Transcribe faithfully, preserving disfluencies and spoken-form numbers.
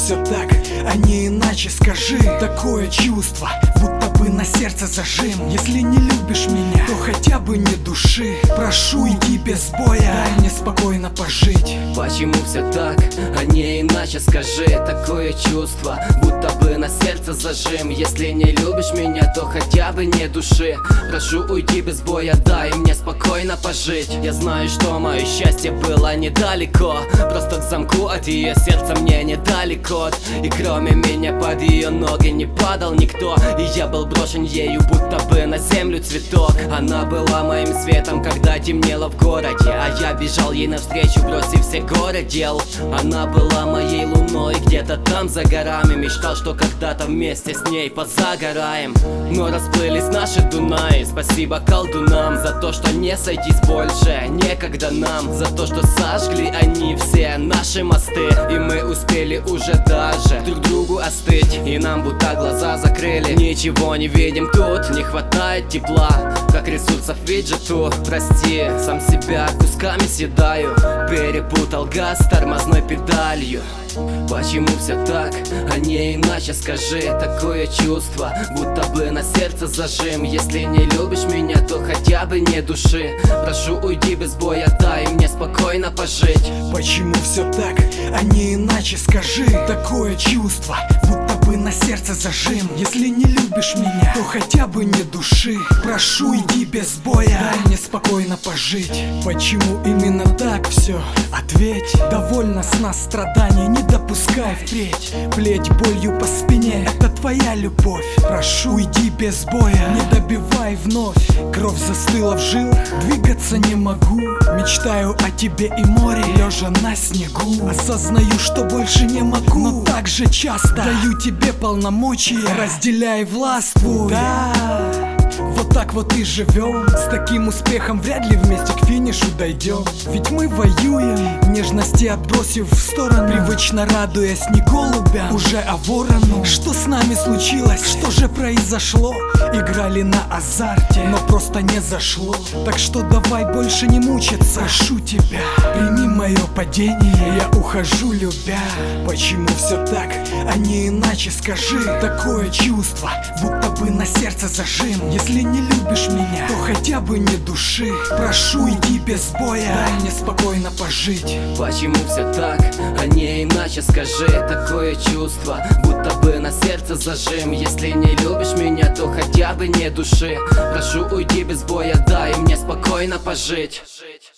все так, а не иначе скажи. Такое чувство, будто бы на сердце зажим. Если не любишь меня, то хотя бы не души. Прошу, иди без боя, дай мне спокойно пожить. Почему все так, а не иначе скажи. Такое чувство, будто бы на сердце зажим. Если не любишь меня, то хотя бы не души. Прошу, уйди без боя, дай мне спокойно пожить. Я знаю, что мое счастье было недалеко, просто к замку от ее сердца мне недалеко. И кроме меня под ее ноги не падал никто, и я был брошен ею, будто бы на землю цветок. Она была моим светом, когда темнело в городе, а я бежал ей навстречу, бросив все горы дел. Она была моей луной, где-то там за горами. Мечтал, что когда-то вместе с ней позагораем. Но расплылись наши Дунаи. Спасибо колдунам за то, что не сойтись больше некогда нам, за то, что сожгли они все наши мосты. И мы успели уже даже друг другу остыть, и нам будто глаза закрыли. Ничего не видим тут, не хватает тепла, как ресурсов виджету. Прости, сам себя кусками съедаю, перепутал газ с тормозной педалью. Почему все так, а не иначе скажи. Такое чувство, будто бы на сердце зажим. Если не любишь меня, то хотя бы не души. Прошу, уйди без боя, дай мне спокойно пожить. Почему все так, а не иначе скажи. Такое чувство, будто бы на сердце зажим. Если не любишь меня, то хотя бы не души. Прошу, иди без боя, дай мне спокойно пожить. Почему именно так все? Ответь. Довольно с нас страданий, не допускай впредь. Плеть болью по спине, это твоя любовь. Прошу, иди без боя, не добивай вновь. Кровь застыла в жилах, двигаться не могу. Мечтаю о тебе и море, лежа на снегу. Осознаю, что больше не могу, но так же часто даю тебе полномочия, разделяй властвуй. Да, вот так вот и живем. С таким успехом вряд ли вместе к финишу дойдем. Ведь мы воюем, нежности отбросив в сторону, привычно радуясь не голубям, уже а ворону. Что с нами случилось, что же произошло? Играли на азарте, но просто не зашло. Так что давай больше не мучиться, прошу тебя, прими мое падение, я ухожу любя. Почему все так, а не иначе скажи. Такое чувство, будто бы на сердце зажим. Если не любишь меня, то хотя бы не души. Прошу, иди без боя, дай мне спокойно пожить. Почему все так, а не иначе скажи. Такое чувство, будто бы на сердце зажим. Если не любишь меня, то хотя бы не души. Прошу, уйди без боя, дай мне спокойно пожить.